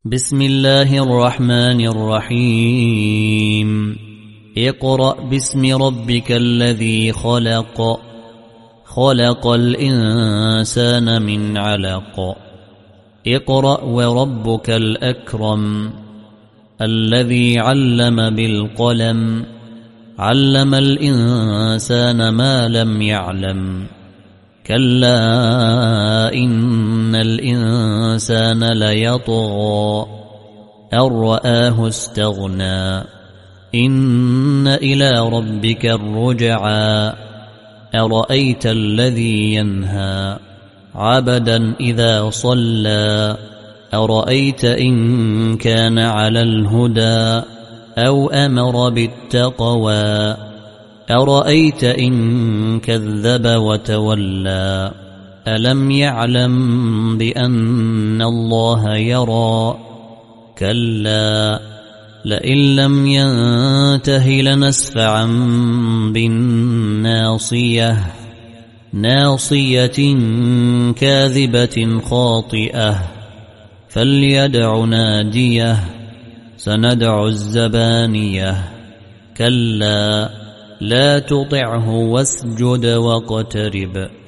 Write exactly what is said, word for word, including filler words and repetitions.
بسم الله الرحمن الرحيم اقرأ باسم ربك الذي خلق خلق الإنسان من علق اقرأ وربك الأكرم الذي علم بالقلم علم الإنسان ما لم يعلم كلا إن الإنسان ليطغى أن رآه استغنى إن إلى ربك الرجعى أرأيت الذي ينهى عبدا إذا صلى أرأيت إن كان على الهدى أو أمر بالتقوى أرأيت إن كذب وتولى ألم يعلم بأن الله يرى كلا لئن لم ينته لنسفعا بالناصية ناصية كاذبة خاطئة فليدع ناديه سندع الزبانية كلا لا تطعه واسجد واقترب